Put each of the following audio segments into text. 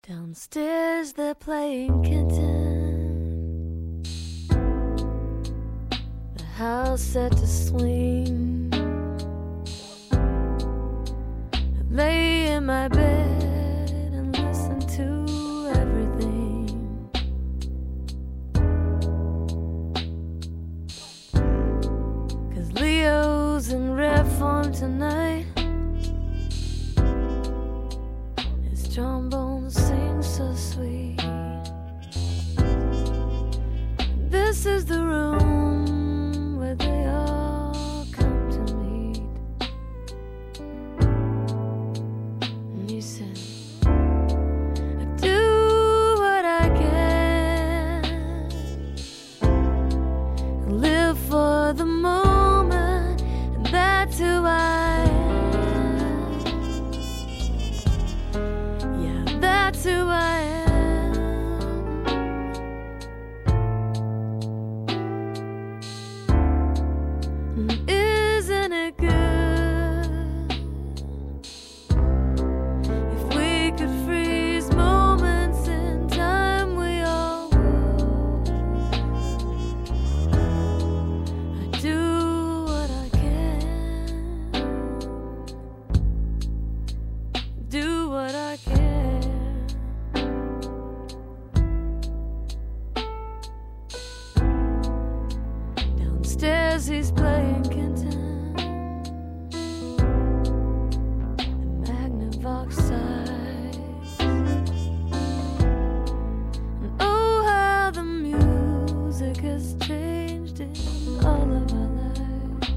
Downstairs they're playing kitten, the house set to swing. I lay in my bed and listen to everything. 'Cause Leo's in rare form tonight. His trombone sings so sweet. This is the room where they all come to meet. And he said, I do what I can and live for the moment, and that's who I am. Yeah, that's who I am. Isn't it good if we could freeze moments in time? We all would. I do what I can, do what I can. Downstairs he's playing kitten, and Magnavox sighs. And oh, how the music has changed in all of our lives.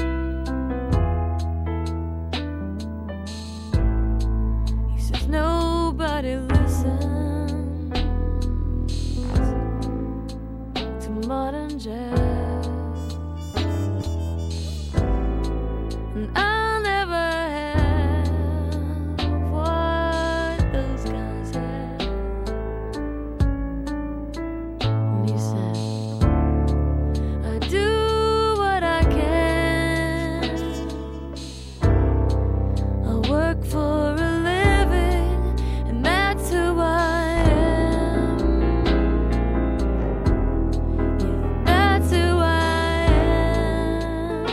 He says nobody listens to modern jazz. And I'll never have what those guys had. And he said, I do what I can. I work for a living, and that's who I am. Yeah, that's who I am.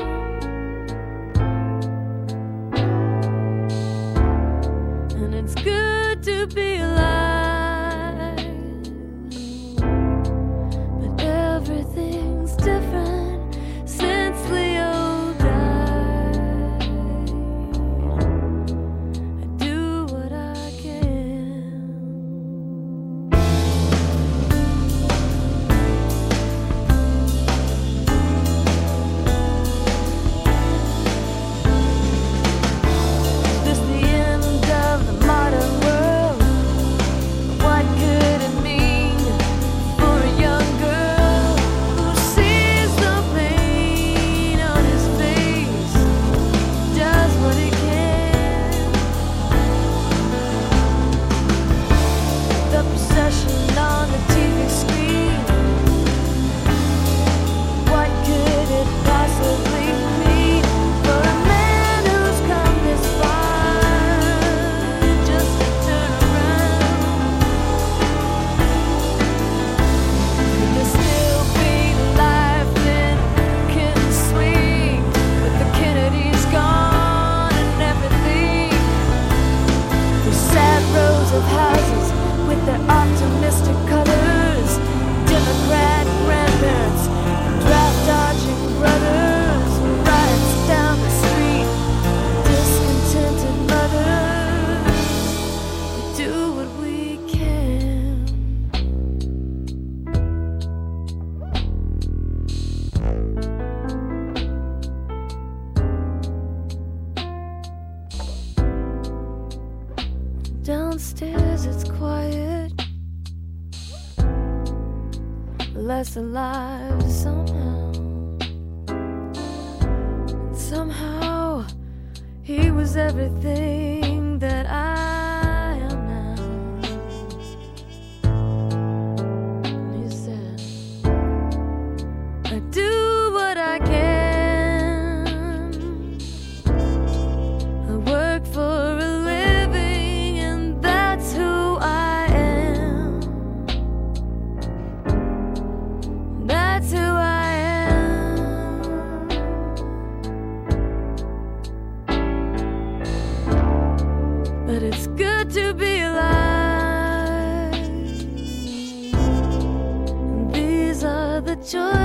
And it's good to be alive, but everything's different since Leo died. I do what I can. Is this the end of the modern world? What could it mean for a young girl who sees the pain on his face, does what he can? The procession on the TV screen, what could it possibly mean for a man who's come this far just to turn around? Could there still be life in Kitten Swing with the Kennedys gone and everything? The sad rows of houses with their optimistic colors, Democrat grandparents, draft-dodging brothers, riots down the street, discontented mothers. We do what we can. Downstairs it's quiet, less alive somehow. And somehow he was everything that I am now. And he said, I do what I can. I work for a living, and that's who I am. to be alive. And these are the choices